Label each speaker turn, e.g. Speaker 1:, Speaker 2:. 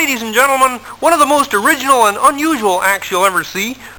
Speaker 1: ladies and gentlemen, one of the most original and unusual acts you'll ever see.